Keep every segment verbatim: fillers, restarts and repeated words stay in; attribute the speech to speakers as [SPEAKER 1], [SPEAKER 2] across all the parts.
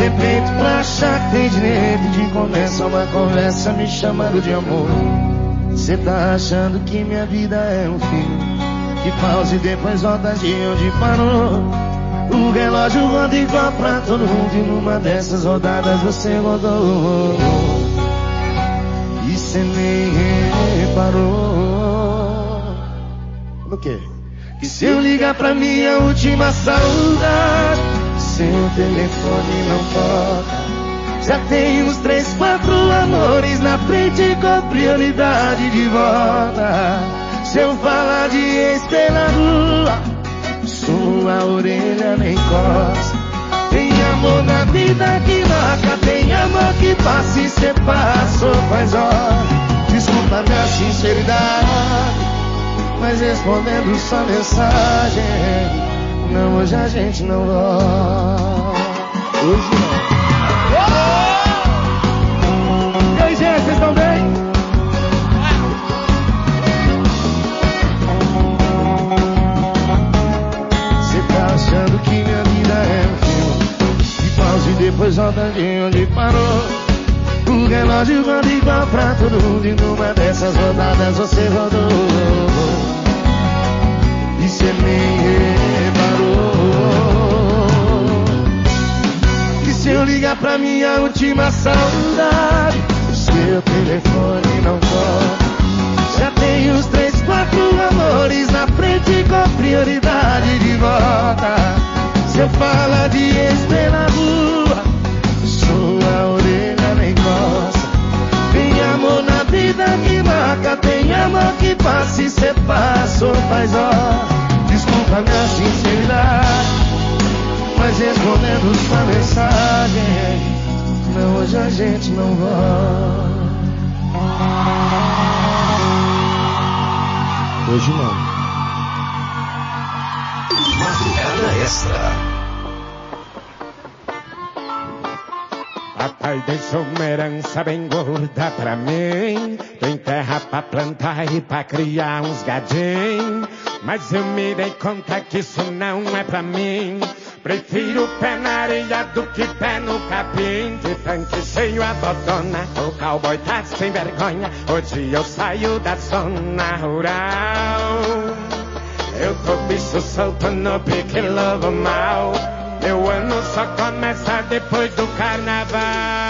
[SPEAKER 1] ter peito pra achar que tem direito de começar uma conversa me chamando de amor. Cê tá achando que minha vida é um filme que pausa e depois volta de onde parou. O relógio roda igual pra todo mundo e numa dessas rodadas você rodou. E cê nem reparou no quê? Que se eu ligar pra minha última saudade, seu telefone não toca. Já tem uns três, quatro amores na frente com prioridade de volta. Se eu falar de ex pela rua, sua orelha nem coça. Tem amor na vida que marca, tem amor que passa e cê passou faz horas. Desculpa minha sinceridade, mas respondendo sua mensagem, não, hoje a gente não volta. Hoje não. E aí, gente, vocês estão bem? Você tá achando que minha vida é um filme que pausa e depois volta de onde parou. O relógio roda igual pra todo mundo e numa dessas rodadas você rodou. E cê nem reparou que se eu ligar pra minha última saudade, o seu telefone não toca. Já tem uns três, quatro amores na frente com prioridade de volta. Cê fala de ex pela rua, sua orelha nem coça. Tem amor na vida que marca, tem amor que passa e cê passou faz horas. Desculpa minha sinceridade, mas respondendo sua mensagem, não, hoje a gente não volta. Hoje não.
[SPEAKER 2] Madrugada Extra.
[SPEAKER 3] Papai deixou uma herança bem gorda pra mim. Tem terra pra plantar e pra criar uns gadinhos. Mas eu me dei conta que isso não é pra mim. Prefiro pé na areia do que pé no capim. De tanque cheio a bodona, o cowboy tá sem vergonha. Hoje eu saio da zona rural. Eu tô bicho solto no pique lobo mal. Meu ano só começa depois do carnaval.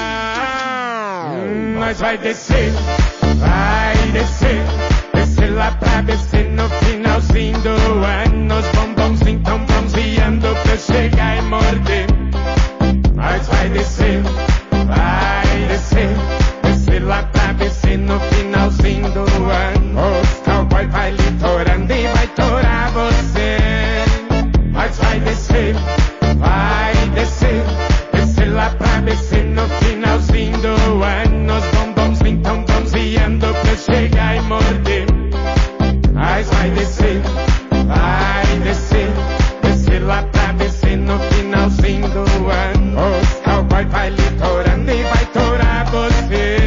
[SPEAKER 3] Hum, nós vai descer, vai descer. Descer lá pra descer no finalzinho do ano. Os bombons tão bronzeando pra eu chegar e morder. Nós vai descer, vai descer. Descer lá pra descer no finalzinho do ano. Os cowboy vai litorando e vai torar você. Nós vai descer, vai descer. Descer lá pra descer no finalzinho do ano. Os bombons tão bronzeando pra eu chegar e morder. Nós vai descer, vai descer. Descer lá pra descer no finalzinho do ano. Os cowboy vai litorando e vai torar você.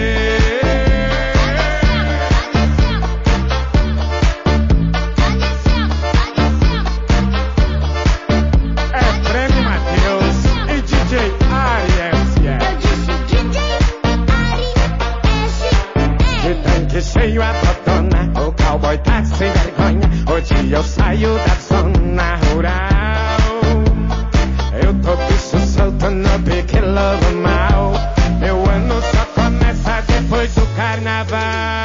[SPEAKER 3] É Prêmio Matheus e D J Ari S S.
[SPEAKER 4] Eu disse D J Ari S S.
[SPEAKER 3] De tanque cheio a botona, o cowboy tá sem vergonha. Hoje eu saio da zona rural. Eu tô bicho solto no pique lobo mal. Meu ano só começa depois do carnaval.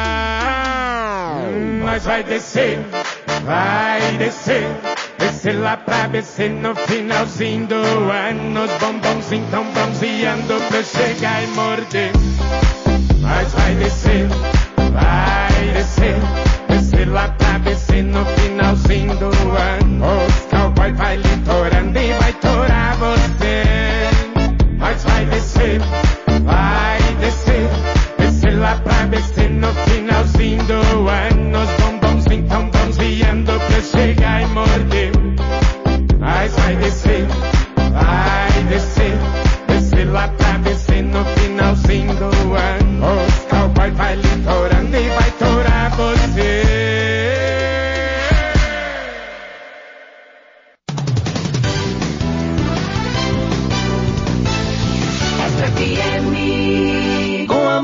[SPEAKER 3] Hum, nós vai descer, vai descer. Descer lá pra descer no finalzinho do ano. Os bombons tão bronzeando pra eu chegar e morder. Nós vai descer, vai descer. Descer lá pra descer no finalzinho do ano. Os cowboy vai litorando e vai torar você. Nós vai descer, vai descer. Descer lá pra descer no finalzinho do ano. Os bombons tão bronzeando pra eu chegar e morder. Nós vai descer, vai descer. Descer lá pra descer no finalzinho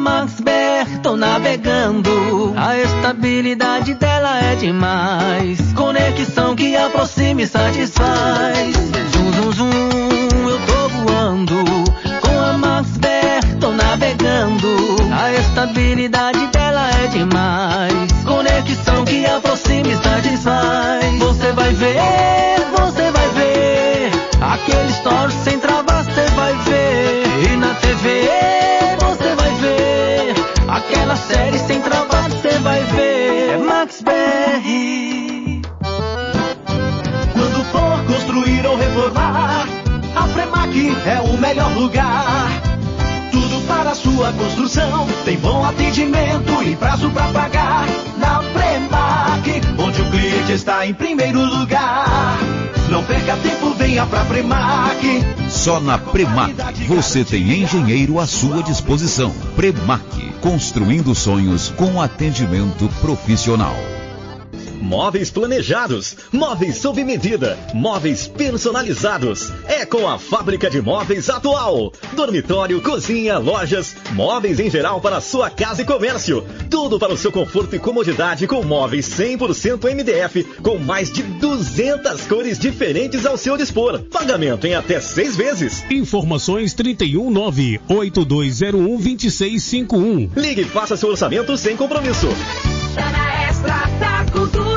[SPEAKER 5] Max B R tô navegando. A estabilidade dela é demais. Conexão que aproxima e satisfaz. Zum, zum, zum, eu tô voando. Com a Max B R tô navegando. A estabilidade dela é demais. Conexão que aproxima e satisfaz. Você vai ver, você vai ver. Aquele story sem travas você vai ver. E na T V você vai ver. Aquela série sem travas você vai ver. É Max B R.
[SPEAKER 1] Quando for construir ou reformar, a Premac é o melhor lugar. Tudo para a sua construção, tem bom atendimento e prazo pra pagar. Na Premac, onde o cliente está em primeiro lugar. Não perca tempo, venha pra Premac.
[SPEAKER 2] Só na Premac você tem engenheiro à sua disposição. Premac, construindo sonhos com atendimento profissional.
[SPEAKER 6] Móveis planejados, móveis sob medida, móveis personalizados. É com a Fábrica de Móveis Atual. Dormitório, cozinha, lojas, móveis em geral para sua casa e comércio. Tudo para o seu conforto e comodidade com móveis cem por cento M D F, com mais de duzentas cores diferentes ao seu dispor. Pagamento em até seis vezes.
[SPEAKER 7] Informações trinta e um nove, oito dois zero um, dois seis cinco um.
[SPEAKER 6] Ligue e faça seu orçamento sem compromisso.
[SPEAKER 8] Tá na Extra, tá com tudo.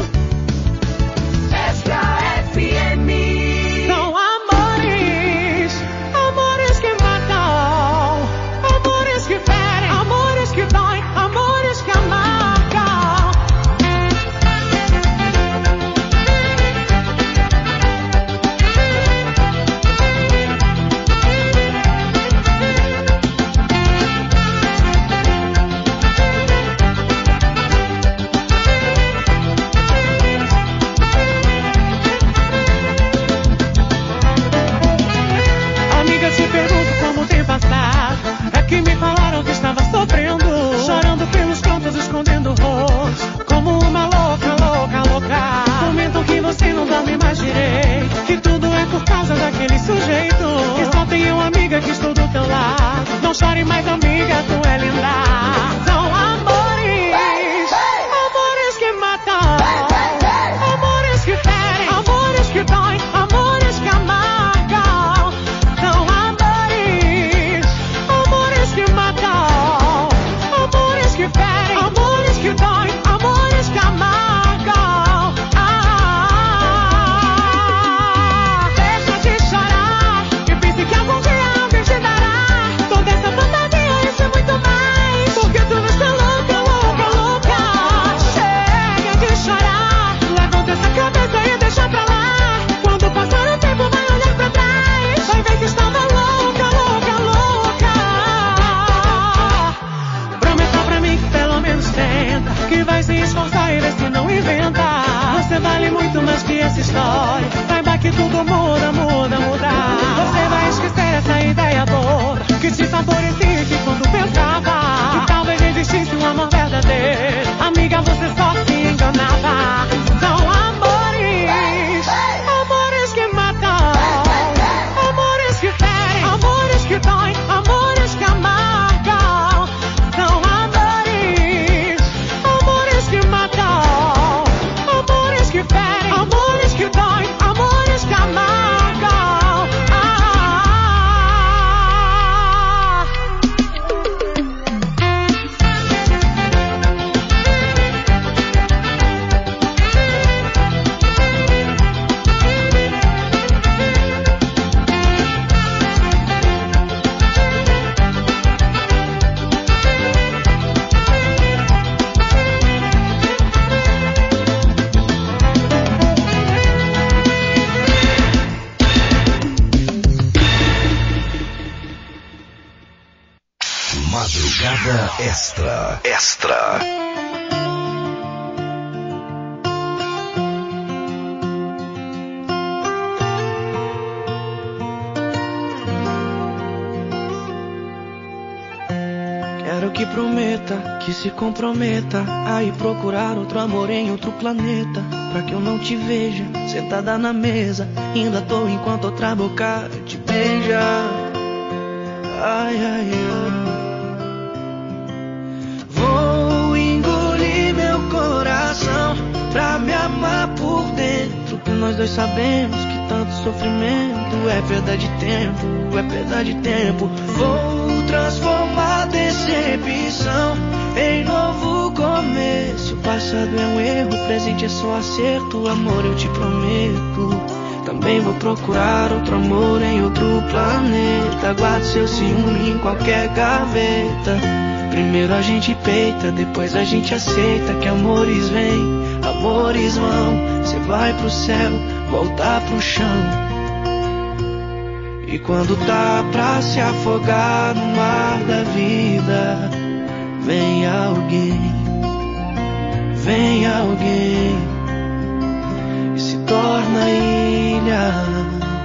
[SPEAKER 8] Extra F M.
[SPEAKER 3] São amores, amores que matam, amores que ferem, amores que doem, amores que amargam. É que me falaram que estava sofrendo, chorando pelos cantos, escondendo o rosto, como uma louca, louca, louca. Comentam que você não dorme mais direito, que tudo é por causa daquele sujeito, que só tem uma amiga que estou do teu lado. Não chore mais, amiga, tu é linda. São amores, amores que matam, amores que ferem, amores que doem, amores que amargam. São amores, amores que matam, amores que ferem, amores que doem, amores que amargam. Ah, deixa de chorar e pense que algum dia alguém te dará toda essa fantasia, isso é muito mais, porque tu não está louca, louca, louca. Chega de chorar, levanta essa cabeça e deixa pra lá. Quando passar o tempo vai olhar pra trás, vai ver que estava louca, louca, louca. Prometa pra mim que pelo menos tenta, que vai se esforçar e ver se não inventa. Você vale muito mais que essa história, saiba que tudo muda, muda, muda. Você vai esquecer essa ideia boa que te favorecia e que quando pensava que talvez existisse um amor verdadeiro, amiga, você só se enganava. São amores, amores que matam, amores que ferem, amores que doem, amores que amargam. São amores, amores que matam, amores que ferem, amores que doem, amores que amargam. Ah,
[SPEAKER 2] Madrugada Extra. Extra.
[SPEAKER 9] Quero que prometa, que se comprometa a ir procurar outro amor em outro planeta, pra que eu não te veja sentada na mesa, ainda tô enquanto outra boca te beija. Ai, ai, ai. nós dois sabemos que tanto sofrimento é perda de tempo, é perda de tempo. Vou transformar decepção em novo começo. O passado é um erro, o presente é só acerto. Amor, eu te prometo. Também vou procurar outro amor em outro planeta. Guarde seu ciúme em qualquer gaveta. Primeiro a gente peita, depois a gente aceita que amores vêm, amores vão. Cê vai pro céu, voltar pro chão. E quando tá pra se afogar no mar da vida, vem alguém, vem alguém e se torna ilha.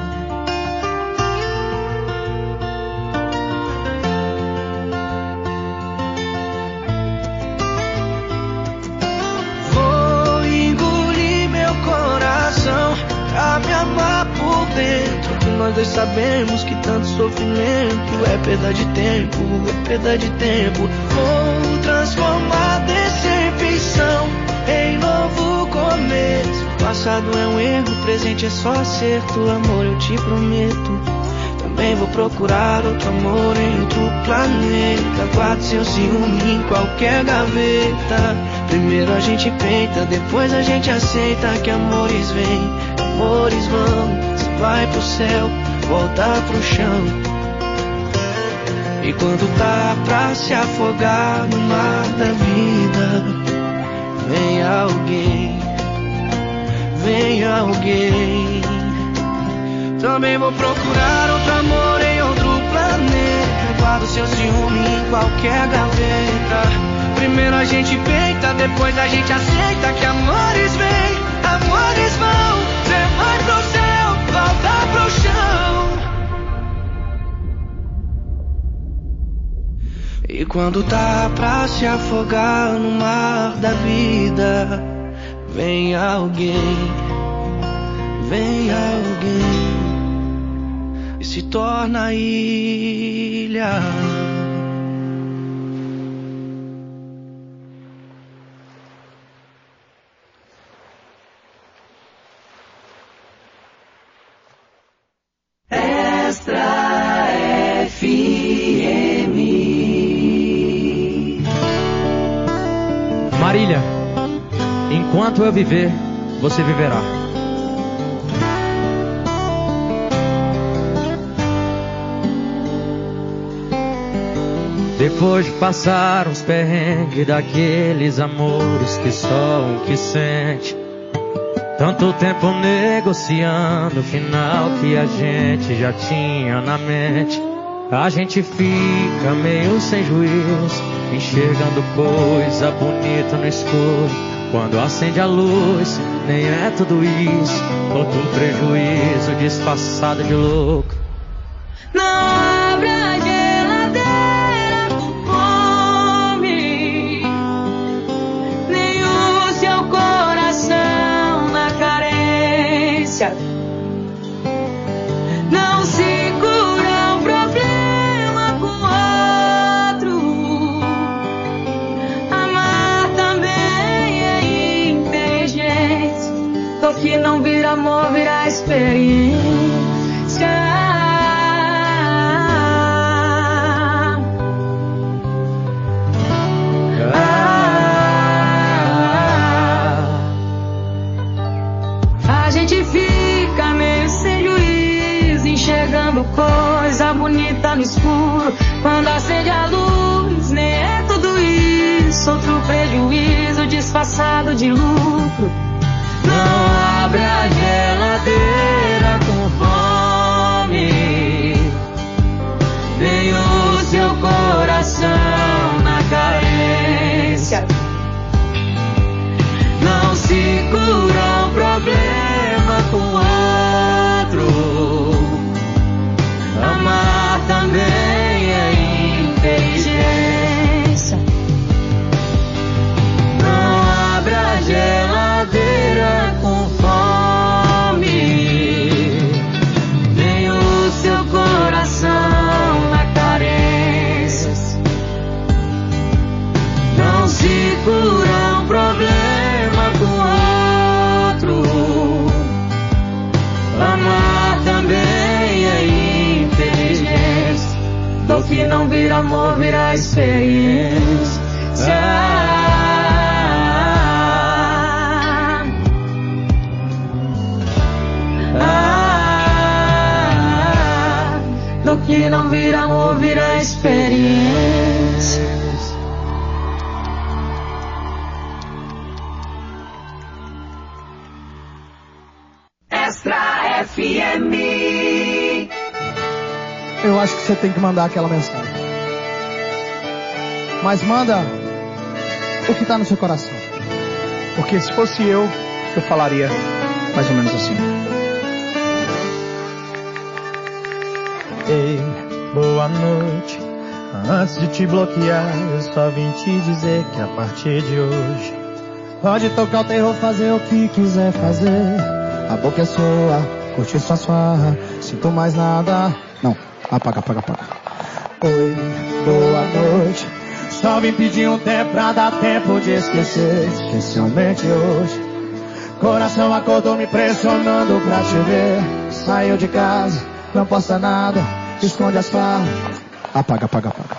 [SPEAKER 9] Vou engolir meu coração pra me amar por dentro. Nós dois sabemos que tanto sofrimento é perda de tempo, é perda de tempo. Vou transformar decepção em novo começo. O passado é um erro, o presente é só acerto. Amor, eu te prometo. Também vou procurar outro amor em outro planeta. Guarde seu ciúme em qualquer gaveta. Primeiro a gente peita, depois a gente aceita que amores vêm, amores vão. Você vai pro céu, volta pro chão. E quando tá pra se afogar no mar da vida, vem alguém, vem alguém. Também vou procurar outro amor em outro planeta. Guardo seu ciúme em qualquer gaveta. Primeiro a gente peita, depois a gente aceita que amores vêm, amores vão. Cê vai pro céu, volta pro chão. E quando tá pra se afogar no mar da vida, vem alguém, vem alguém e se torna ilha.
[SPEAKER 8] Extra F M.
[SPEAKER 10] Marília, enquanto eu viver, você viverá. Depois de passar uns perrengues daqueles amores que só um que sente, tanto tempo negociando o final que a gente já tinha na mente, a gente fica meio sem juízo, enxergando coisa bonita no escuro. Quando acende a luz, nem é tudo isso, outro prejuízo disfarçado de louco.
[SPEAKER 8] Não abra a geladeira com fome, nem o seu coração na carência. Não segura um problema com outro. Amar também é inteligência. Só que não vira amor, vira experiência. Coisa bonita no escuro, quando acende a luz, nem é tudo isso, outro prejuízo disfarçado de lucro. Não abra a geladeira com fome, nem o seu coração na carência. Não segura um problema com outro. Amar também é inteligência. Não abra a geladeira com O que não vira amor vira experiência. Ah, do que não vira amor vira experiência.
[SPEAKER 11] Extra F M.
[SPEAKER 12] Eu acho que você tem que mandar aquela mensagem. Mas manda o que tá no seu coração.
[SPEAKER 13] Porque se fosse eu, eu falaria mais ou menos assim.
[SPEAKER 14] Ei, boa noite. Antes de te bloquear, eu só vim te dizer que a partir de hoje
[SPEAKER 12] pode tocar o terror, fazer o que quiser fazer. A boca é sua, curtir sua farra. Sinto mais nada. Não, apaga, apaga, apaga. Oi, boa noite. Só vim pedir um tempo pra dar tempo de esquecer. Especialmente hoje. Coração acordou me pressionando pra te ver. Saiu de casa, não posta nada. Esconde as farras. Apaga, apaga, apaga.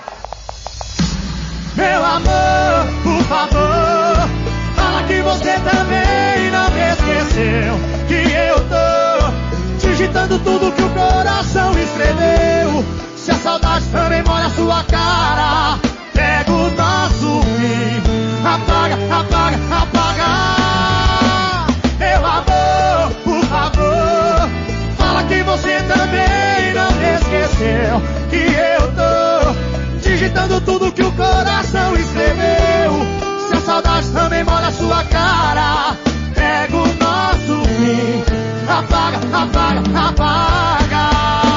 [SPEAKER 12] Meu amor, por favor, fala que você também não me esqueceu. Que eu tô digitando tudo que o coração escreveu. Se a saudade também molha a sua cara, pega o nosso fim. Apaga, apaga, apaga. Meu amor, por favor, fala que você também não me esqueceu. Que eu tô digitando tudo que o coração escreveu. Se a saudade também molha a sua cara, pega o nosso fim. Apaga, apaga, apaga.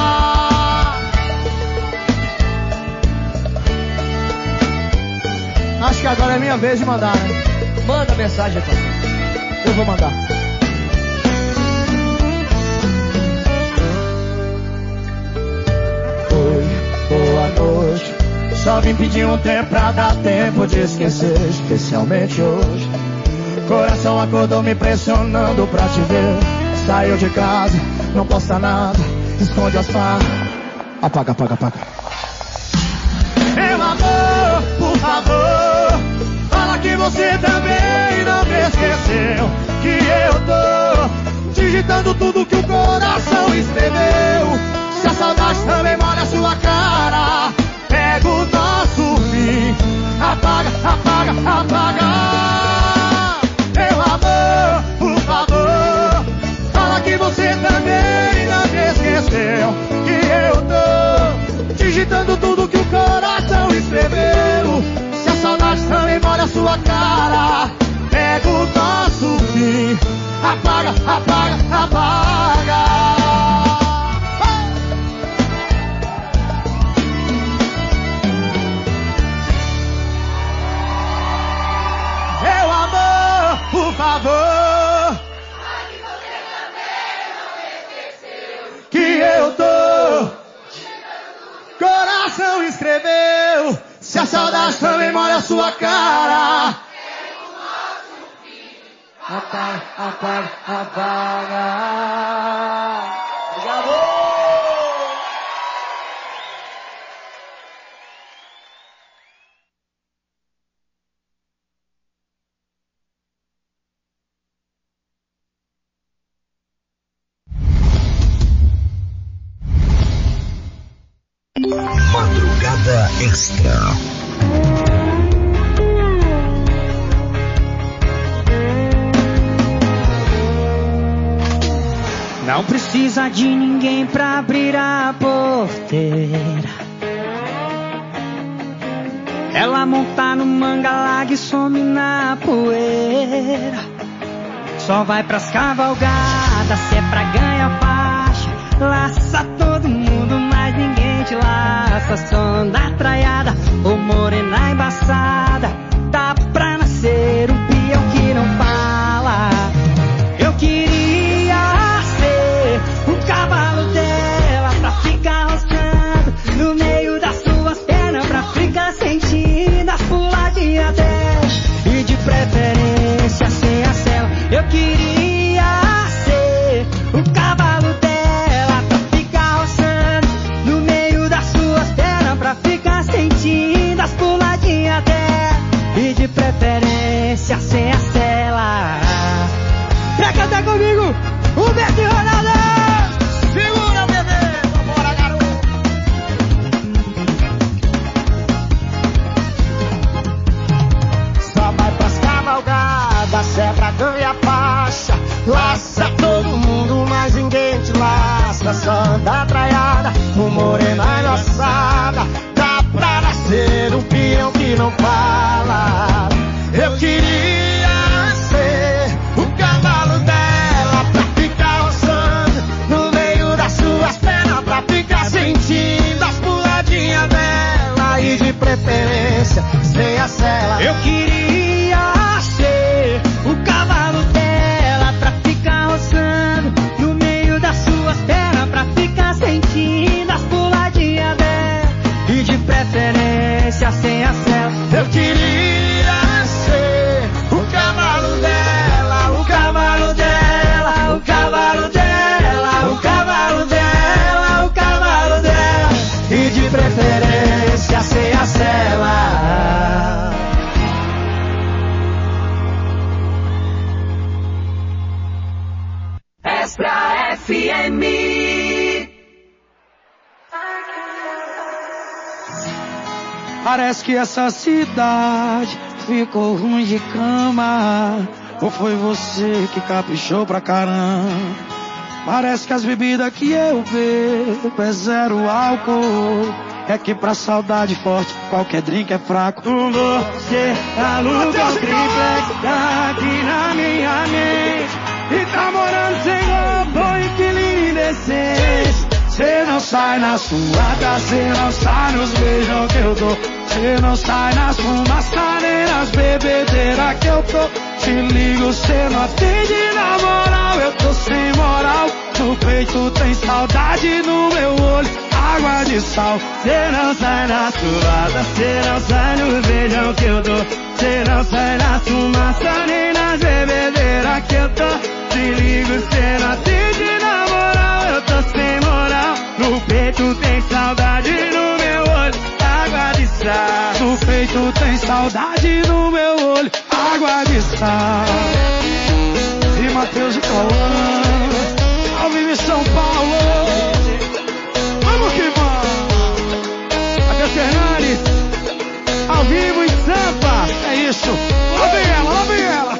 [SPEAKER 12] Acho que agora é minha vez de mandar, né?
[SPEAKER 15] Manda mensagem, pai.
[SPEAKER 12] Eu vou mandar. Oi, boa noite. Só vim pedir um tempo pra dar tempo de esquecer. Especialmente hoje. Coração acordou me pressionando pra te ver. Saiu de casa, não posta nada. Esconde as farras. Apaga, apaga, apaga. Meu amor, por favor, fala que você também não me esqueceu. Que eu tô digitando tudo que o coração escreveu. Se a saudade também molha a sua cara, pega o nosso fim. Apaga, apaga, apaga. Meu amor, por favor, fala que você também não me esqueceu. Que eu tô digitando tudo que o coração escreveu. Se a saudade também molha a sua cara, pega o nosso fim. Apaga, apaga, apaga. Meu amor, por favor, que eu tô, coração escreveu. Se a saudade também molha a sua cara, apaga, apaga, apaga. Obrigado.
[SPEAKER 2] Madrugada Extra.
[SPEAKER 16] Não precisa de ninguém pra abrir a porteira. Ela monta no manga larga e some na poeira. Só vai pras cavalgadas se é pra ganhar faixa. Laça todo mundo, mas ninguém te laça. Só anda traiada ou morena embaçada. Dá pra nascer um peão que não fala. Eu queria ser o cavalo dela pra ficar roçando no meio das suas pernas, pra ficar sentindo as puladinhas dela. E de preferência sem a cela. Eu queria ser o cavalo dela pra ficar
[SPEAKER 9] Parece que essa cidade ficou ruim de cama. Ou foi você que caprichou pra caramba? Parece que as bebidas que eu bebo é zero álcool. É que pra saudade forte qualquer drink é fraco. Você aluga um triplex aqui na minha mente e tá morando sem roupa, inquilino indecente. Cê não sai na suada, cê não sai nos beijos que eu dou. Cê não sai nas fumaças nem nas bebedeiras que eu tô. Te ligo, cê não atende na moral, eu tô sem moral. No peito tem saudade, no meu olho água de sal. Cê não sai na suada, cê não sai no beijão que eu dou. Cê não sai na fumaça nem nas bebedeiras que eu tô. Te ligo, cê não atende na moral, eu tô sem moral. No peito tem saudade, no meu olho água de sal. No peito tem saudade, no meu olho água de sal. E Matheus e Cauã, ao vivo em São Paulo. Vamos que vamos. Até Fernandes, ao vivo em Sampa. É isso. Lá vem ela, lá vem ela.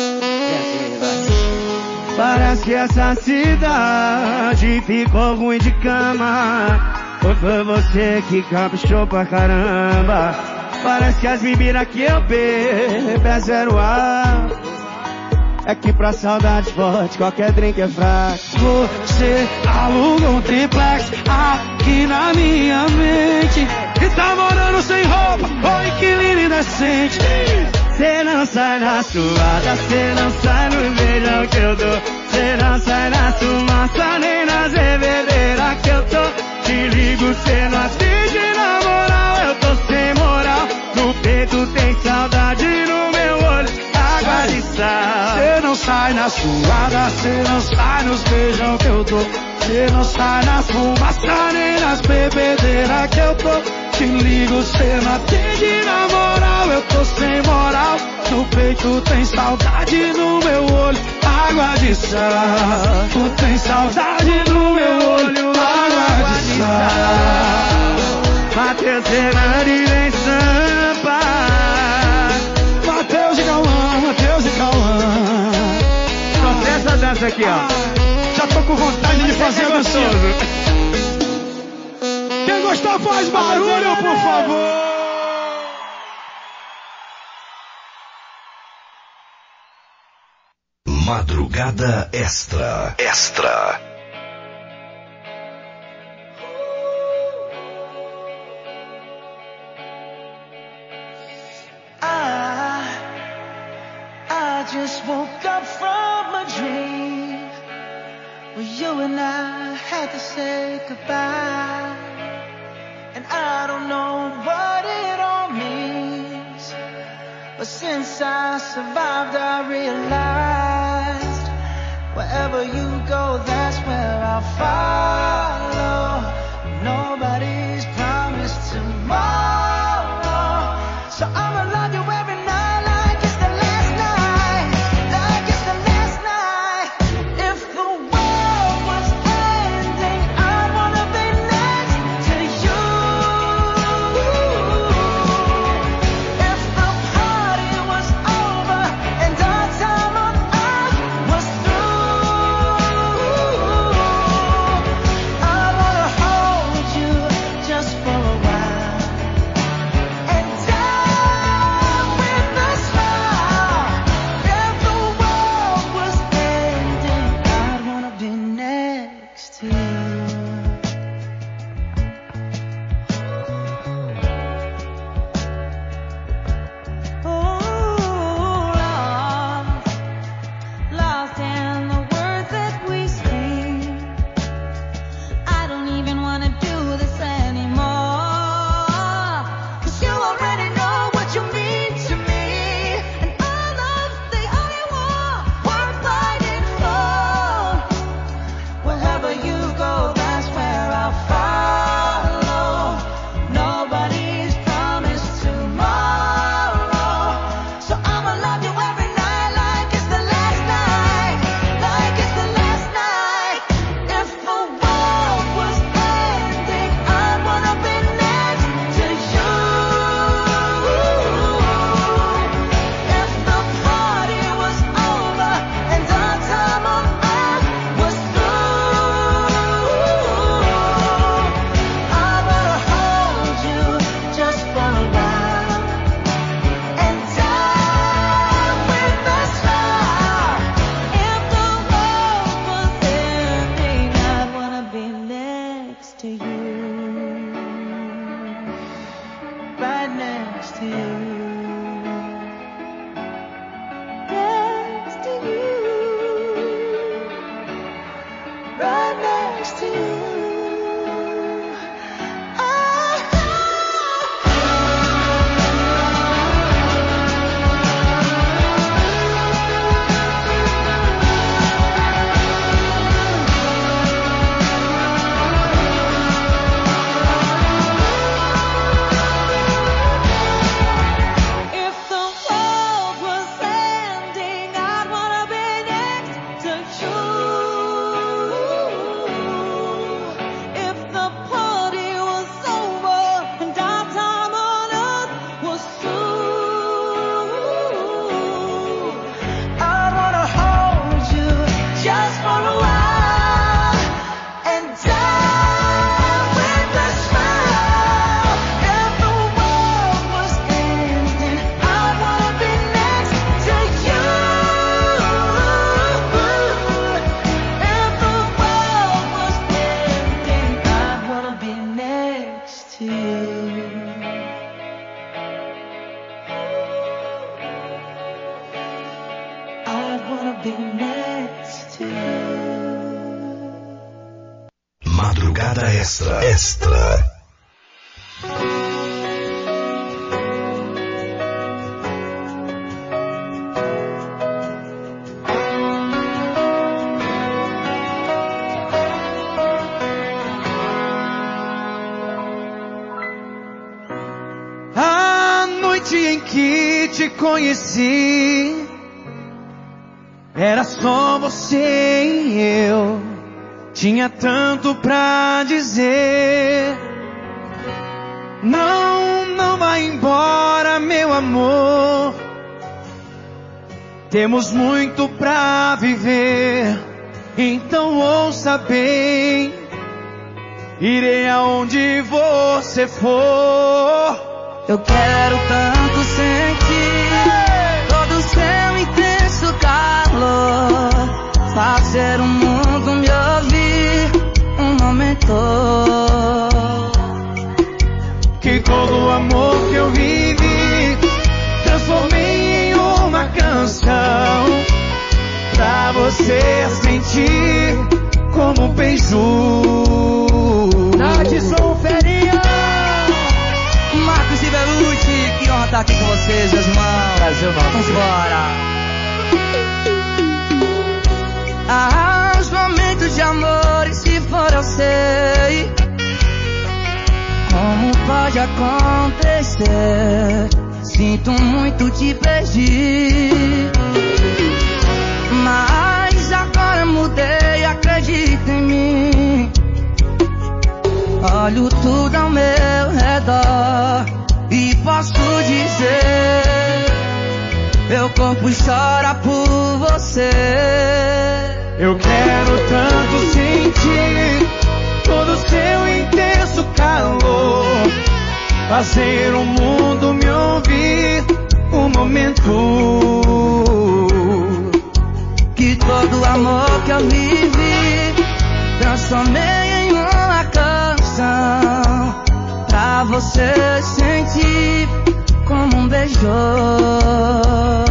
[SPEAKER 9] Parece que essa cidade ficou ruim de cama. Ou foi você que caprichou pra caramba? Parece que as bebidas que eu bebo é zero ar. É que pra saudade forte qualquer drink é fraco. Você aluga um triplex aqui na minha mente e tá morando sem roupa, ou inquilino indecente. Cê não sai na suada, cê não sai no beijão que eu dou. Cê não sai na fumaça nem nas bebedeiras que eu tô. Te ligo, cê não atende na moral, eu tô sem moral. No peito tem saudade, no meu olho água de sal. Cê não sai na suada, cê não sai nos beijão que eu dou. Cê não sai nas fumaças nem nas bebedeiras que eu tô. Te ligo, cê não atende na moral, eu tô sem moral. No peito tem saudade, no meu olho água de sal. Tu tem saudade no meu olho água de sal. Matheus Fernandes em Sampa. Matheus e Cauã, Matheus e Cauã.
[SPEAKER 3] Confessa essa dança aqui, ó.
[SPEAKER 9] Já tô com vontade de fazer gostoso. Quem gostar faz barulho, por favor.
[SPEAKER 2] Madrugada Extra. Extra.
[SPEAKER 15] I, I just woke up from a dream where you and I had to say goodbye. And I don't know what it all means, but since I survived I realized wherever you go, that's where I'll follow. Nobody's promised tomorrow, so I'ma love you every night like it's the last night, like it's the last night. If the world was ending, I wanna be next to you. If the party was over and our time on earth was through, I to you. Next to you. Right next to you.
[SPEAKER 17] Madrugada Extra. Extra.
[SPEAKER 9] A noite em que te conheci era só você e eu. Tinha tanto pra dizer. Não, não vai embora, meu amor. Temos muito pra viver. Então ouça bem. Irei aonde você for.
[SPEAKER 15] Eu quero tanto sentir todo o seu intenso calor. Fazer o mundo me ouvir um momento.
[SPEAKER 9] Que todo o amor que eu vivi transformei em uma canção. Pra você sentir como um beiju.
[SPEAKER 15] Nadson Ferinha, Marcos e Belucci, que honra estar aqui com vocês, meus irmãos.
[SPEAKER 9] Brasil, nosso.
[SPEAKER 15] Vamos embora. Ah, os momentos de amor, e se for eu sei como pode acontecer. Sinto muito te perdi, mas agora mudei, acredita em mim. Olho tudo ao meu redor e posso dizer, meu corpo chora por você.
[SPEAKER 9] Eu quero tanto sentir todo o seu intenso calor. Fazer o mundo me ouvir um momento.
[SPEAKER 15] Que todo o amor que eu vivi transformei em uma canção. Pra você sentir como um beijou.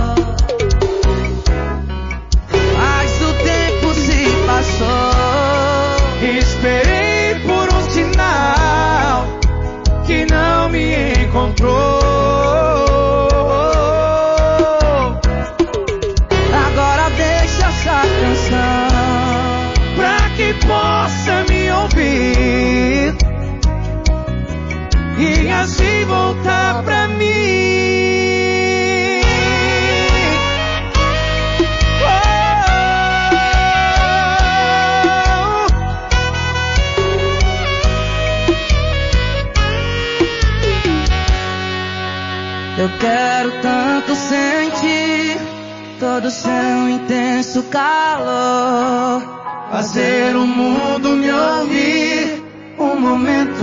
[SPEAKER 9] Esperei por um sinal que não me encontrou.
[SPEAKER 15] Agora deixa essa canção
[SPEAKER 9] pra que possa me ouvir e assim voltar pra mim.
[SPEAKER 15] Eu quero tanto sentir todo o seu intenso calor.
[SPEAKER 9] Fazer o mundo me ouvir um momento.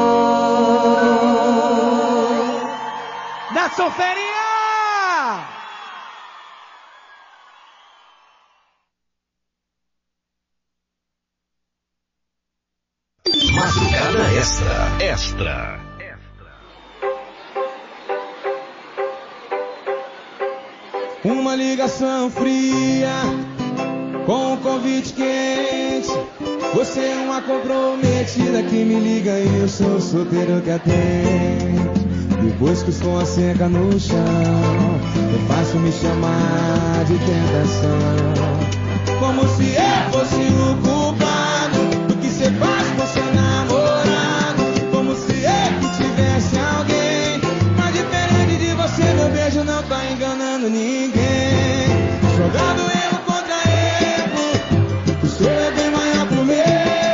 [SPEAKER 9] Nadson Ferinha!
[SPEAKER 17] Madrugada Extra. Extra.
[SPEAKER 3] uma ligação fria com um convite quente. Você é uma comprometida que me liga e eu sou o solteiro que atende. Depois que o som asseca no chão, é fácil me chamar de tentação. Como se eu fosse o culpado do que você faz com seu namorado. Como se eu que tivesse alguém. Mas diferente de você, meu beijo não tá enganando ninguém. Jogando erro contra erro, o seu é bem maior pro meu.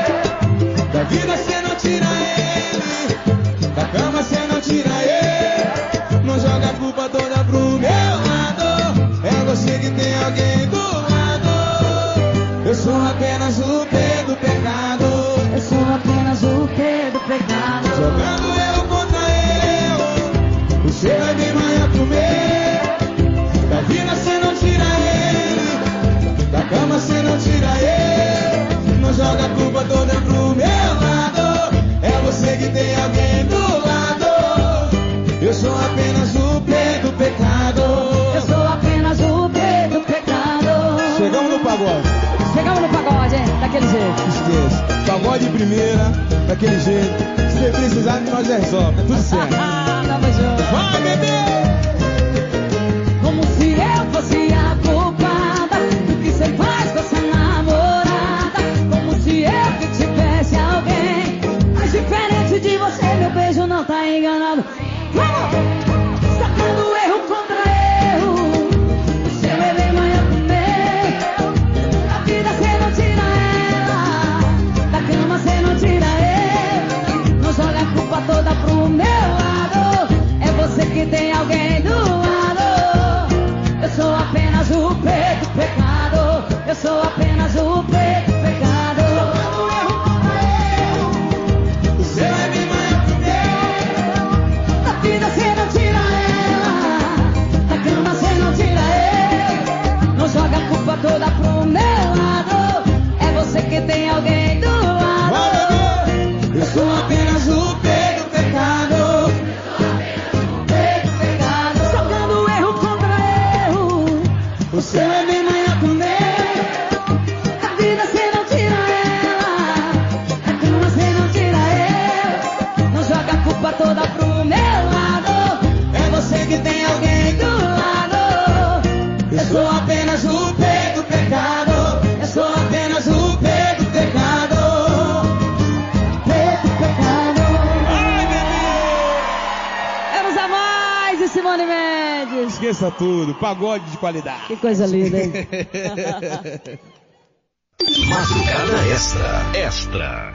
[SPEAKER 3] Da vida cê não tira ele, da cama cê não tira ele. Não joga a culpa toda pro meu lado. É você que tem alguém do lado. Eu sou apenas o P do pecado.
[SPEAKER 8] Eu sou apenas o P do pecado.
[SPEAKER 3] Jogando eu contra eu, o seu é bem maior pro meu. Da vida cê não tira ele, da cama cê não tira ele. Não joga a culpa toda pro meu lado. É você que tem alguém do lado. Eu sou apenas o P do pecado.
[SPEAKER 8] Eu sou apenas o P do pecado.
[SPEAKER 3] Chegamos no pagode.
[SPEAKER 8] Chegamos no pagode, hein? Daquele jeito.
[SPEAKER 3] Esqueça. Pagode de primeira, daquele jeito. Se você precisar, nós resolve. É tudo certo.
[SPEAKER 8] Tamo junto.
[SPEAKER 3] Vai, bebê!
[SPEAKER 8] Como se eu fosse a culpada do que você faz com essa namorada. Como se eu que tivesse alguém. Mas diferente de você, meu beijo não tá enganado. Vamos! Sacando erro contra erro, o seu é bem maior pro meu. Da vida cê não tira ela, da cama cê não tira ele. Não joga a culpa toda pro meu lado. É você que tem alguém do lado. Eu sou apenas o P do pecado. Eu sou apenas o P do pecado. Sacando erro contra erro,
[SPEAKER 3] o seu é bem maior pro meu.
[SPEAKER 8] da vida cê não tira ela, da cama cê não tira ele. Não joga a culpa toda pro meu lado. É você que tem alguém do lado.
[SPEAKER 3] Eu sou apenas o P do pecado.
[SPEAKER 8] P do pecado. Sacando erro contra erro,
[SPEAKER 3] O seu é bem maior pro meu.
[SPEAKER 8] da vida cê não tira ela, da cama cê não tira ele. Não joga a culpa toda pro meu lado.
[SPEAKER 3] É você que tem alguém do lado. Eu sou apenas o P do pecado. Eu sou apenas o P do pecado.
[SPEAKER 8] P do pecado.
[SPEAKER 3] Ai, bebê!
[SPEAKER 8] Vamos a mais, e Simone Mendes.
[SPEAKER 3] Esqueça tudo, pagode de qualidade.
[SPEAKER 8] Que coisa linda, hein?
[SPEAKER 17] Madrugada Extra.
[SPEAKER 6] Extra.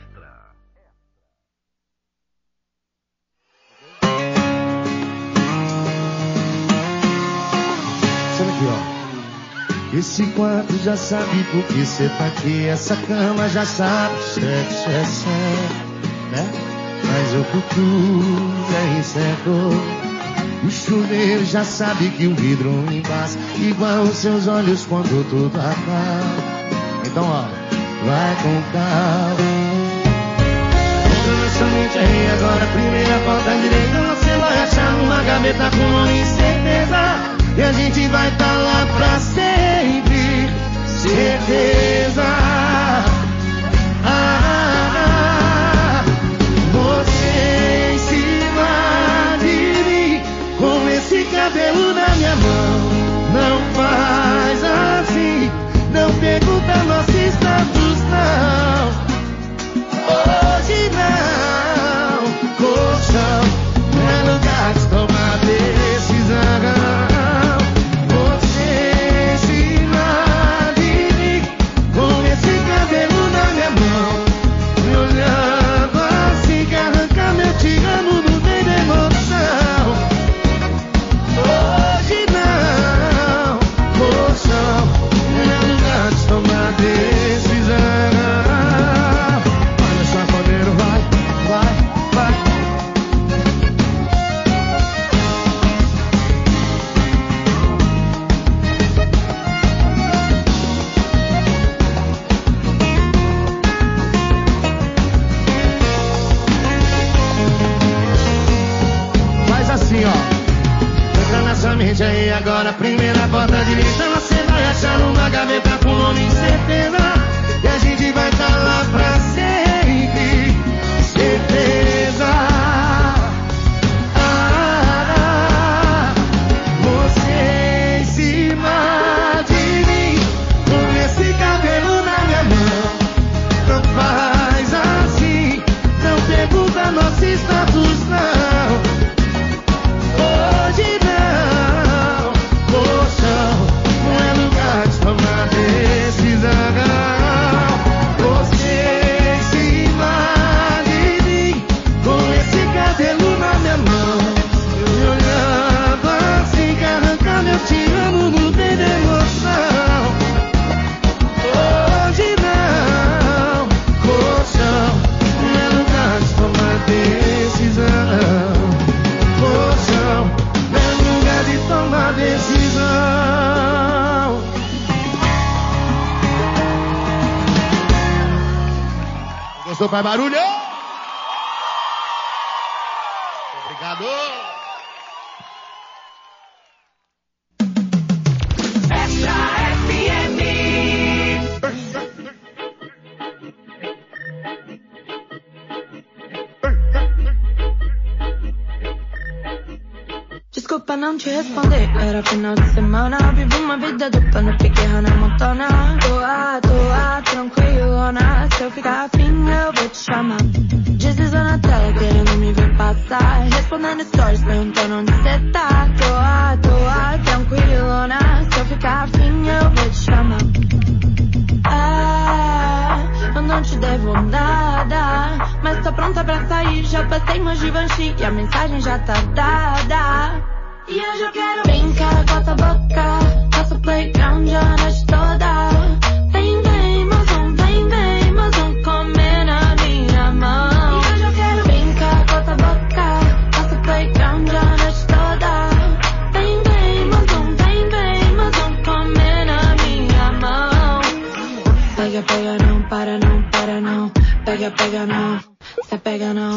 [SPEAKER 1] Sabe aqui, ó. Esse quarto já sabe por que cê tá aqui. Essa cama já sabe que sexo é certo, né? Mas o futuro é incerto. O chuveiro já sabe que o vidro embaça, igual os seus olhos quando tudo acaba. Então, ó, vai com calma. Entra na sua mente aí agora, primeira porta direita. Você vai achar numa gaveta com nome e certeza. E a gente vai tá lá pra sempre, certeza. Ah, ah, ah. Você em cima de mim, com esse cabelo na minha mão. Não faz assim, não pergunta nosso status, não. Hoje não, colchão Fecha aí agora a primeira porta direita. Você vai achar uma gaveta com nome Incerteza. E a gente vai estar lá pra sempre. Certeza. Ah, você em cima de mim, com esse cabelo na minha mão. Não faz assim, não pergunta nosso status não. Hoje não, colchão não é lugar de tomar decisão. Você em cima de mim, com esse cabelo na minha mão, me olhando assim que arrancar meu te amo no dedo de emoção. Hoje não, colchão não é lugar de tomar decisão. Colchão não é lugar de tomar decisão. Gostou, faz barulho? Obrigado.
[SPEAKER 11] Extra F M.
[SPEAKER 18] Desculpa não te responder, era final de semana. Vivo uma vida dupla, não fiquei Hannah Montana. Toa, toa, tranquilona. Se eu ficar afim, eu vou te chamar. Deslizando na tela, querendo me ver passar. Respondendo stories, perguntando onde cê tá. Toa, toa, tranquilona. Se eu ficar afim, eu vou te chamar. Ah, eu não te devo nada, mas tô pronta pra sair. Já passei meu Givenchy e a mensagem já tá dada. E hoje eu quero brincar com a tua boca, nosso playground a noite toda. Vem, vem, mozão, vem, vem, mozão, comer na minha mão. E hoje eu quero brincar com a tua boca, nosso playground a noite toda. Vem, vem, mozão, vem, vem, mozão, comer na minha mão. Pega, pega, não, para, não, para, não. Pega, pega, não, cê pega, não.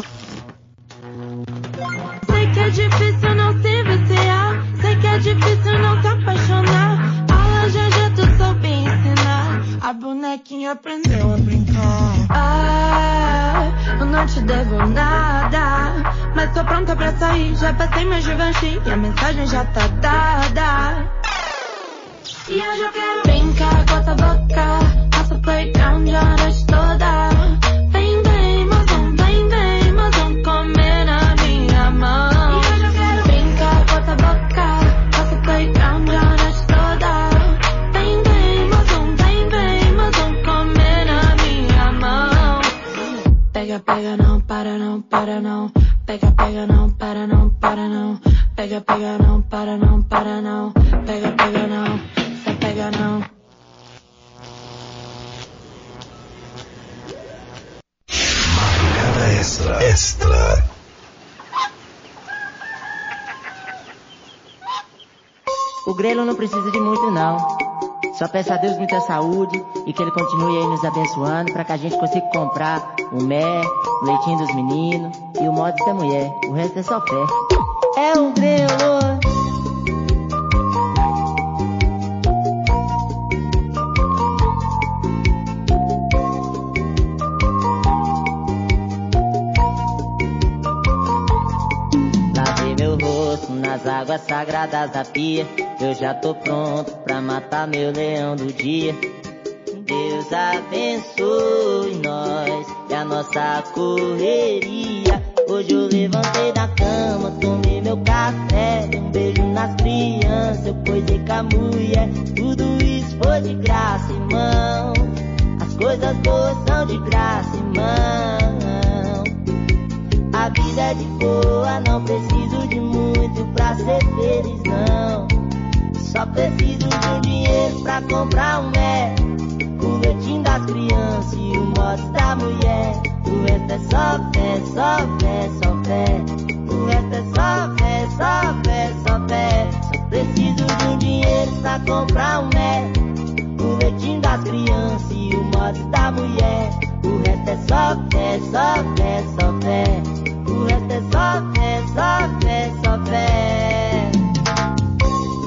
[SPEAKER 18] Sei que é difícil não se viciar, sei que é difícil não se apaixonar. A G G tu soube ensinar, a bonequinha aprendeu a brincar. Ah, eu não te devo nada, mas tô pronta pra sair. Já passei meu Givenchy e a mensagem já tá dada. E hoje eu quero brincar com a tua boca, nossa playground a noite toda. Vem, vem, mozão, vem, vem, mozão, comer na minha mão. E hoje eu quero brincar com a tua boca, nossa playground a noite toda. Vem, vem, mozão, vem, vem, mozão, comer na minha mão. Pega, pega, não, para, não, para, não. Pega, pega, não, para, não, para, não. Pega, pega, não, para, não, para, não. Pega, pega, não, cê pega, não.
[SPEAKER 17] Madrugada Extra. Extra.
[SPEAKER 19] O Grelo não precisa de muito não. Só peça a Deus muita saúde e que ele continue aí nos abençoando pra que a gente consiga comprar o mé, o leitinho dos meninos e o mods da mulher. O resto é só fé. É o Grelo. Nas águas sagradas da pia, eu já tô pronto pra matar meu leão do dia. Deus abençoe nós e a nossa correria. Hoje eu levantei da cama, tomei meu café, dei um beijo nas crianças, eu posei com a mulher. Tudo isso foi de graça, irmão. As coisas boas são de graça, irmão. A vida é de boa, não preciso de muito pra ser feliz, não. Só preciso de um dinheiro pra comprar um mé, o leitinho das crianças e o mods da mulher. O resto é só fé, só fé, só fé. O resto é só fé, só fé, só fé. Só preciso de um dinheiro pra comprar um mé, o leitinho das crianças e o mods da mulher. O resto é só fé, só fé, só fé. O resto é só fé, só fé, só fé.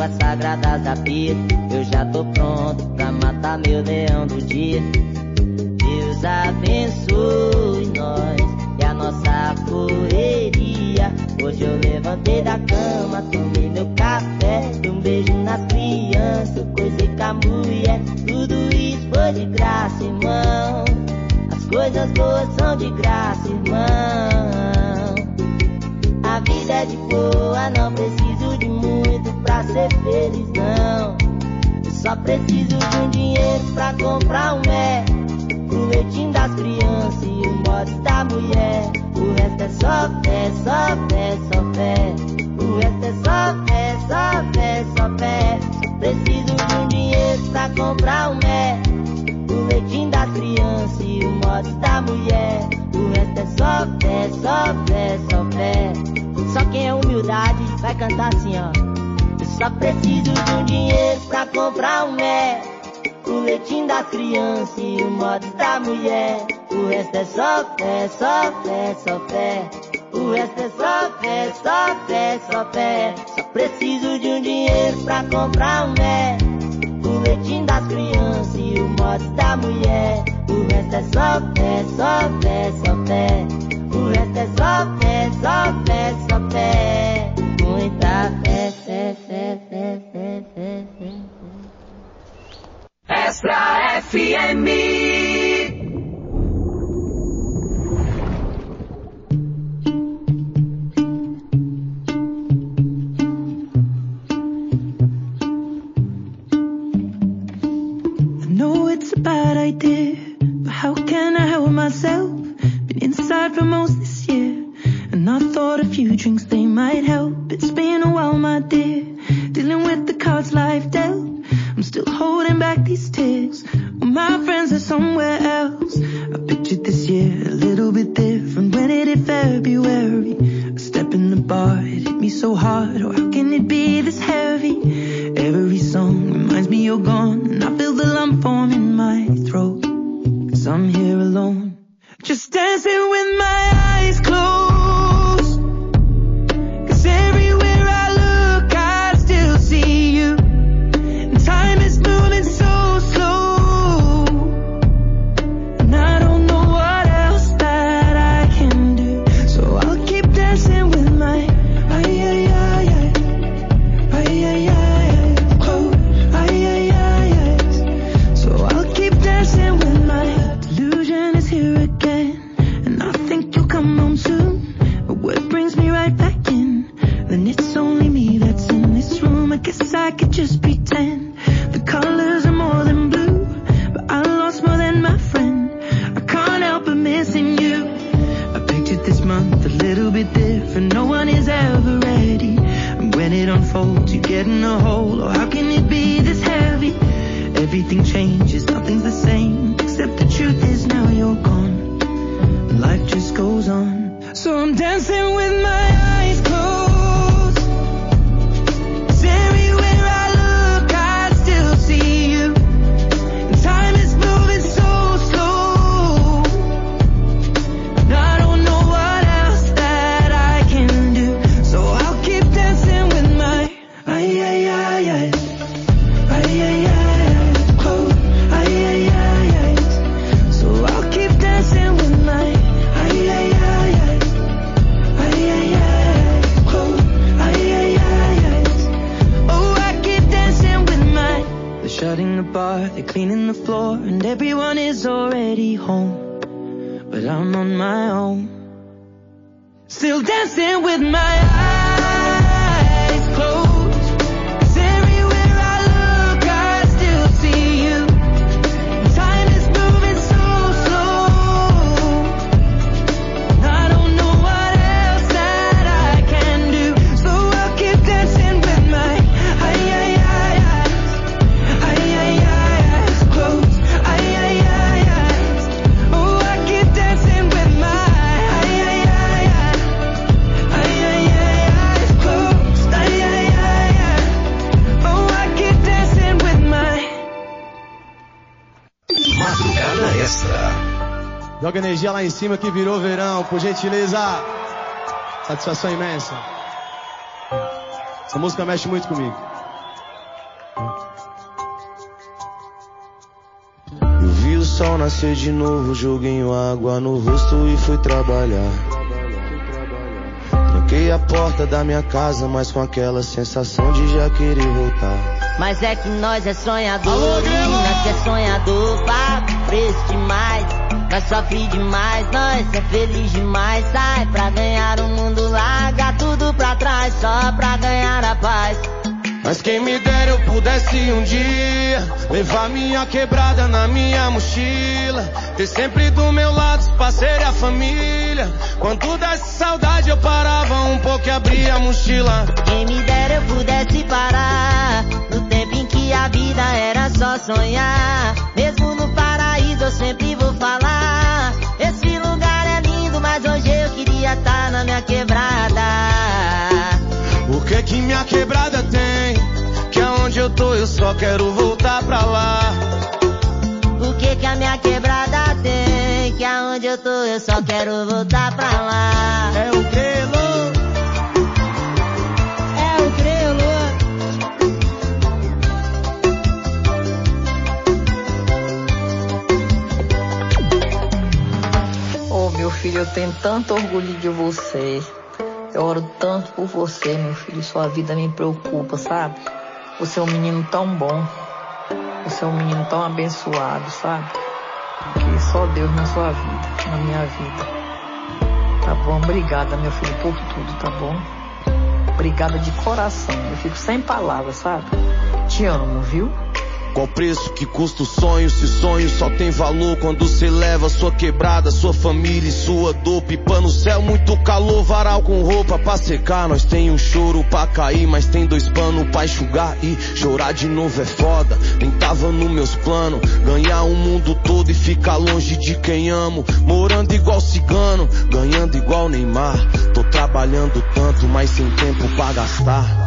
[SPEAKER 19] águas sagradas da pia, eu já tô pronto pra matar meu leão do dia. Deus abençoe nós e a nossa correria. Hoje eu levantei da cama, tomei meu café, dei um beijo nas crianças, coisei com a mulher. Tudo isso foi de graça, irmão. As coisas boas são de graça, irmão. A vida é de boa, não preciso de muito pra ser feliz, não. Eu só preciso de um dinheiro pra comprar um é, o leitinho das crianças e o modo da mulher. O resto é só fé, só fé, só fé. O resto é só fé, só fé, só fé. Só preciso de um dinheiro pra comprar um é, o leitinho das crianças e o modo da mulher. O resto é só fé, só fé, só fé. Só quem é humildade vai cantar assim, ó. Eu só preciso de um dinheiro pra comprar um é, o leitinho das crianças e o modo da mulher. O resto é só fé, só fé, só fé. O resto é só fé, só fé, só fé. Só preciso de um dinheiro pra comprar um é, o leitinho das crianças e o modo da mulher. O resto é só fé, só fé, só fé. O resto é só fé, só fé, só fé. Muita fé, fé, fé, fé, fé, fé, fé.
[SPEAKER 11] Extra F M.
[SPEAKER 16] It's a bad idea, but how can I help myself? Been inside for most this year, and I thought a few drinks they might help. It's been a while, my dear, dealing with the cards life dealt. I'm still holding back these tears, well, my friends are somewhere else. I pictured this year a little bit different when it hit February. A step in the bar, it hit me so hard, oh how can it be this heavy? Every song reminds me you're gone, and I feel the lump form in my throat, 'cause I'm here alone, just dancing with my eyes closed. 'Cause everywhere I look I still see you, and time is moving so slow, and I don't know what else that I can do, so I'll keep dancing with my ay ay ay ay ay ay ay. I could just pretend the colors are more than blue, but I lost more than my friend. I can't help but missing you. I pictured this month a little bit different, no one is ever ready, and when it unfolds you get in a hole, oh how can it be this heavy? Everything changes, nothing's the same, except the truth is now you're gone, and life just goes on. So I'm dancing with my eyes closed. They're cleaning the floor and everyone is already home, but I'm on my own, still dancing with my eyes closed. 'Cause everywhere I look I still see you, and time is moving so slow, and I don't know what else that I can do, so I'll keep dancing with my ay ay ay ay ay ay ay.
[SPEAKER 1] Joga energia lá em cima que virou verão, por gentileza. Satisfação imensa. Essa música mexe muito comigo. sol nascer de novo, joguei água no rosto e fui trabalhar. Tranquei a porta da minha casa, mas com aquela sensação de já querer voltar.
[SPEAKER 19] Mas é que nós é sonhador, nós que é sonhador, paga preço demais. Nós sofre demais, nós é feliz demais. Sai pra ganhar o mundo, larga tudo pra trás, só pra ganhar a paz.
[SPEAKER 1] Mas quem me dera eu pudesse um dia levar minha quebrada na minha mochila, ter sempre do meu lado os parceiros e a família. Quando desse saudade eu parava um pouco e abria a mochila.
[SPEAKER 19] Quem me dera eu pudesse parar no tempo em que a vida era só sonhar. Mesmo no paraíso eu sempre vou falar, esse lugar é lindo, mas hoje eu queria estar na minha quebrada.
[SPEAKER 1] O que que minha quebrada tem? Que aonde eu tô eu só quero voltar pra lá.
[SPEAKER 19] O que que a minha quebrada tem? Que aonde eu tô eu só quero voltar pra lá.
[SPEAKER 1] É o grelo,
[SPEAKER 19] é o grelo.
[SPEAKER 20] Oh, meu filho, eu tenho tanto orgulho de você. Eu oro tanto por você, meu filho. Sua vida me preocupa, sabe? Você é um menino tão bom. Você é um menino tão abençoado, sabe? Que só Deus na sua vida, na minha vida. Tá bom? Obrigada, meu filho, por tudo, tá bom? Obrigada de coração. Eu fico sem palavras, sabe? Te amo, viu?
[SPEAKER 1] Qual preço que custa o sonho? Se sonho só tem valor quando cê leva sua quebrada, sua família e sua dor. Pipa no céu, muito calor, varal com roupa pra secar. Nós tem um choro pra cair, mas tem dois panos pra enxugar. E chorar de novo é foda, nem tava nos meus planos. Ganhar o mundo todo e ficar longe de quem amo. Morando igual cigano, ganhando igual Neymar. Tô trabalhando tanto, mas sem tempo pra gastar.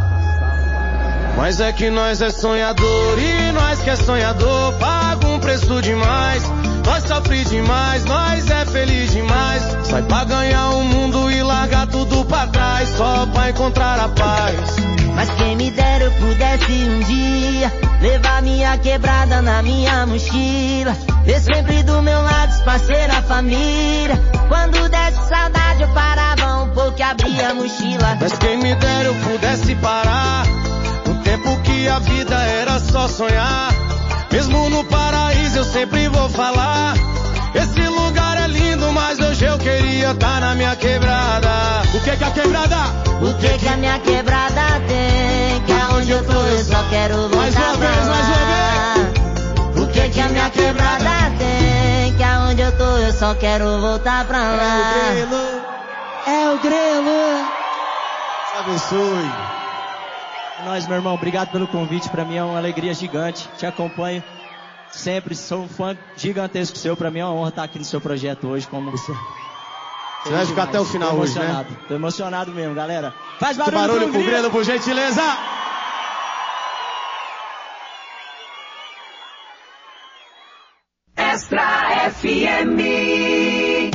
[SPEAKER 1] Mas é que nós é sonhador e nós que é sonhador paga um preço demais. Nós sofre demais, nós é feliz demais. Sai pra ganhar o mundo e largar tudo pra trás, só pra encontrar a paz.
[SPEAKER 19] Mas quem me dera eu pudesse um dia levar minha quebrada na minha mochila, ter sempre do meu lado os parceiros, a família. Quando desse saudade eu parava um pouco e abria a mochila.
[SPEAKER 1] Mas quem me dera eu pudesse parar no tempo que a vida era só sonhar. Mesmo no paraíso eu sempre vou falar, esse lugar é lindo, mas hoje eu queria estar na minha quebrada. O que que a quebrada?
[SPEAKER 19] O que que a minha quebrada tem? Que aonde eu tô eu só quero voltar
[SPEAKER 1] mais uma
[SPEAKER 19] pra
[SPEAKER 1] vez,
[SPEAKER 19] lá.
[SPEAKER 1] mais uma vez.
[SPEAKER 19] O que que a minha quebrada tem? Que aonde eu tô eu só quero voltar pra lá.
[SPEAKER 1] É o grelo,
[SPEAKER 19] é o grelo.
[SPEAKER 1] Te abençoe.
[SPEAKER 10] Nós, meu irmão, obrigado pelo convite. Pra mim é uma alegria gigante. Te acompanho sempre. Sou um fã gigantesco seu. Pra mim é uma honra estar aqui no seu projeto hoje. Como
[SPEAKER 1] você vai ficar até o final
[SPEAKER 10] Tô
[SPEAKER 1] hoje,
[SPEAKER 10] emocionado.
[SPEAKER 1] né?
[SPEAKER 10] Tô emocionado mesmo, galera. Faz barulho,
[SPEAKER 1] barulho
[SPEAKER 10] pro
[SPEAKER 1] pro grelo, por gentileza.
[SPEAKER 11] Extra F M.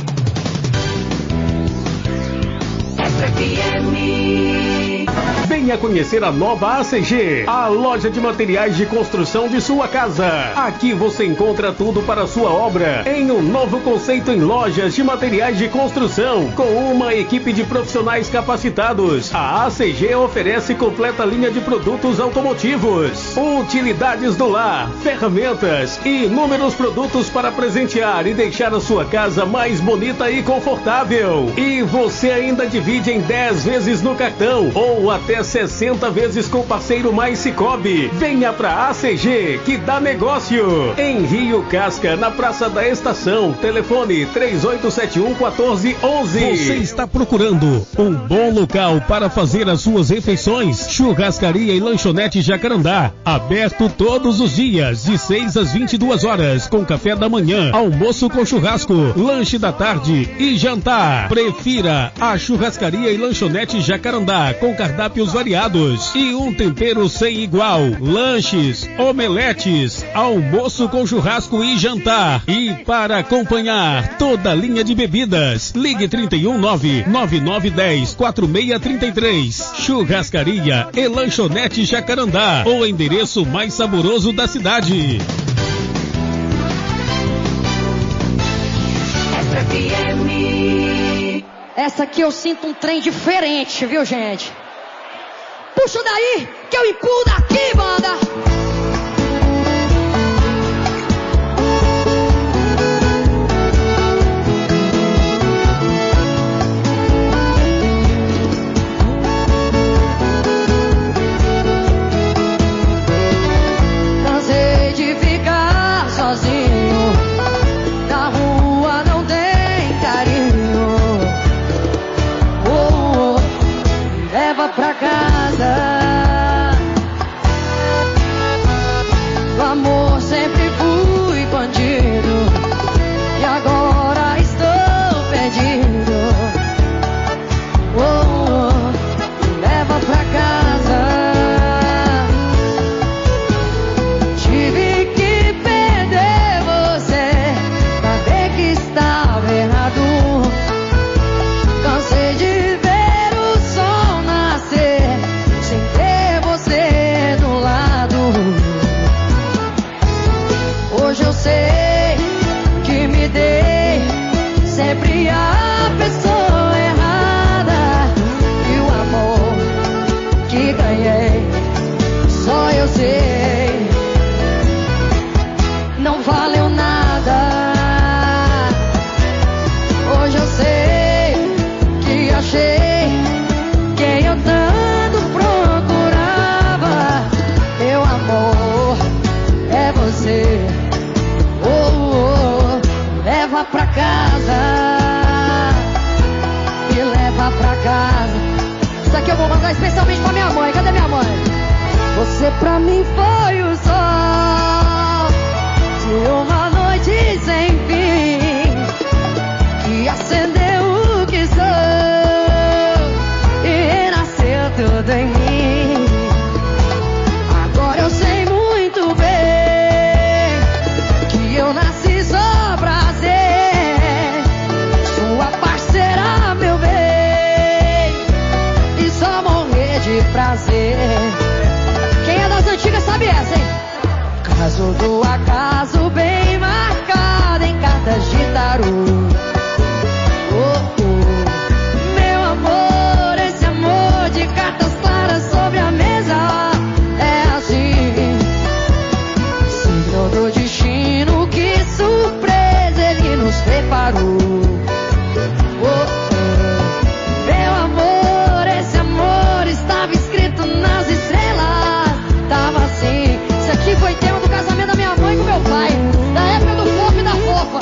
[SPEAKER 11] Extra F M.
[SPEAKER 7] Venha conhecer a nova A C G, a loja de materiais de construção de sua casa. Aqui você encontra tudo para a sua obra, em um novo conceito em lojas de materiais de construção, com uma equipe de profissionais capacitados. A A C G oferece completa linha de produtos automotivos, utilidades do lar, ferramentas e inúmeros produtos para presentear e deixar a sua casa mais bonita e confortável. E você ainda divide em dez vezes no cartão ou até sessenta vezes com o parceiro Mais Cicobi. Venha pra A C G que dá negócio. Em Rio Casca, na Praça da Estação. Telefone três oito sete um, um quatro um um. Você está procurando um bom local para fazer as suas refeições? Churrascaria e Lanchonete Jacarandá. Aberto todos os dias, de seis às vinte e duas horas, com café da manhã, almoço com churrasco, lanche da tarde e jantar. Prefira a Churrascaria e Lanchonete Jacarandá, com cardápios variados e um tempero sem igual. Lanches, omeletes, almoço com churrasco e jantar. E para acompanhar toda a linha de bebidas, ligue trinta e um, nove nove nove um zero, quatro seis três três. Churrascaria e Lanchonete Jacarandá, o endereço mais saboroso da cidade.
[SPEAKER 21] Essa aqui eu sinto um trem diferente, viu, gente? Puxa daí, que eu empurro daqui, banda. Cansei de ficar sozinho. Na rua não tem carinho. Oh, oh, me leva pra casa. Do amor sempre fui bandido. E agora estou perdido. Oh, oh, me leva pra casa. Tive que perder você pra ver que estava errado. Cansei de ver o sol nascer sem ter você do lado. Hoje eu sei que me dei sempre a pessoa errada. E o amor que ganhei só eu sei não valeu nada. Hoje eu sei que achei quem eu tanto procurava. Meu amor é você. Oh, oh, leva pra casa. Me leva pra casa. Isso aqui eu vou mandar especialmente pra minha mãe. Cadê minha mãe? Você pra mim foi o sol de uma noite sem fim, que acendeu o que sou e renasceu tudo em mim. Agora eu sei muito bem que eu nasci só pra ser sua parceira, meu bem, e só morrer de prazer. Quem é das antigas sabe essa, hein? Caso do acaso bem marcado em cartas de tarô. Oh, oh, meu amor, esse amor de cartas claras sobre a mesa é assim. Signo do destino, que surpresa ele nos preparou. Oh, oh, meu amor, esse amor estava escrito nas estrelas. Tava assim. Isso aqui foi tema do casamento da minha mãe com meu pai, da época do fofo e da fofa.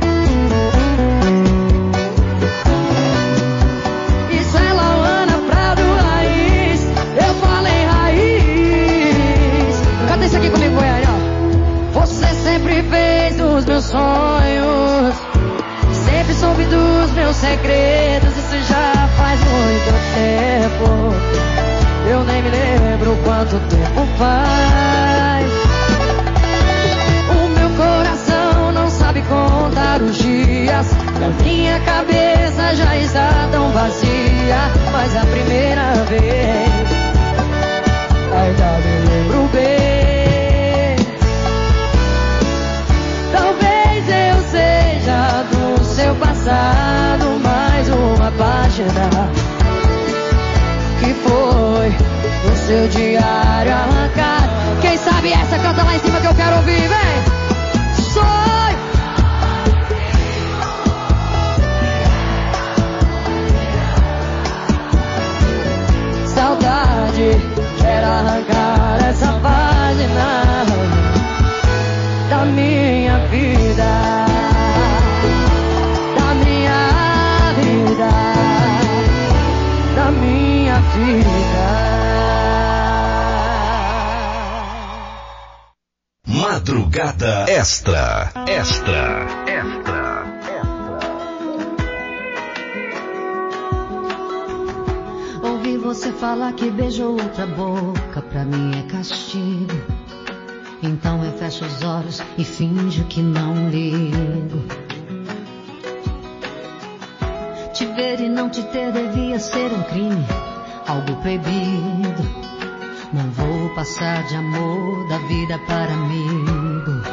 [SPEAKER 21] Isso é Lauana Prado Raiz. Eu falei raiz. Canta isso aqui comigo, Goiânia. Você sempre fez dos meus sonhos, sempre soube dos meus segredos. Isso já faz muito tempo. Eu nem me lembro quanto tempo faz. O meu coração não sabe contar os dias. A minha cabeça já está tão vazia. Mas a primeira vez ainda me lembro bem. Talvez eu seja do seu passado mais uma página que foi no seu diário arrancado. Quem sabe essa canta lá em cima que eu quero ouvir, vem! Sonho! Saudade, quero arrancar essa página da minha vida, da minha vida, da minha vida.
[SPEAKER 17] Madrugada Extra. Extra.
[SPEAKER 21] Extra.
[SPEAKER 22] Ouvi você falar que beijou outra boca, pra mim é castigo. Então eu fecho os olhos e finjo que não ligo. Te ver e não te ter devia ser um crime, algo proibido. Não vou passar de amor da vida para amigo.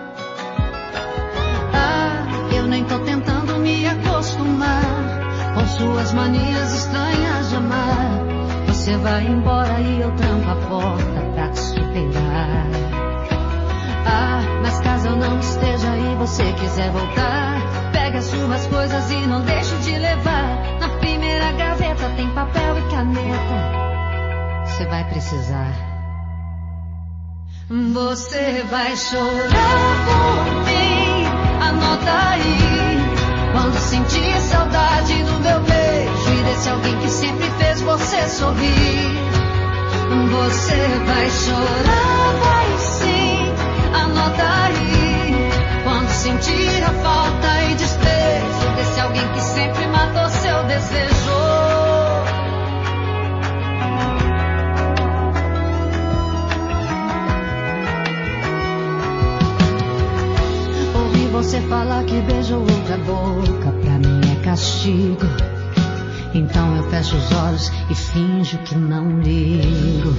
[SPEAKER 22] Ah, eu nem tô tentando me acostumar com suas manias estranhas de amar. Você vai embora e eu tranco a porta pra te superar. Ah, mas caso eu não esteja e você quiser voltar, pega as suas coisas e não deixe de levar. Na primeira gaveta tem papel e caneta, você vai precisar. Você vai chorar por mim, anota aí. Quando sentir saudade do meu beijo e desse alguém que sempre fez você sorrir. Você vai chorar, vai sim, anota aí. Quando sentir a falta e desprezo desse alguém que sempre matou seu desejo. Ouvi você falar que beijou outra boca, pra mim é castigo. Então eu fecho os olhos e finjo que não ligo.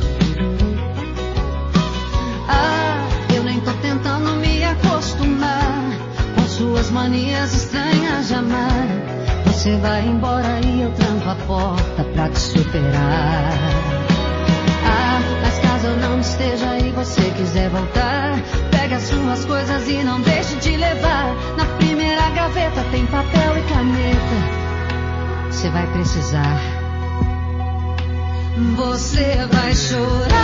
[SPEAKER 22] Ah, eu nem tô tentando me acostumar com suas manias estranhas de amar. Você vai embora e eu tranco a porta pra te superar. Ah, mas caso eu não esteja e você quiser voltar, pega as suas coisas e não deixe de levar. Na primeira gaveta tem papel e caneta, você vai precisar. Você vai chorar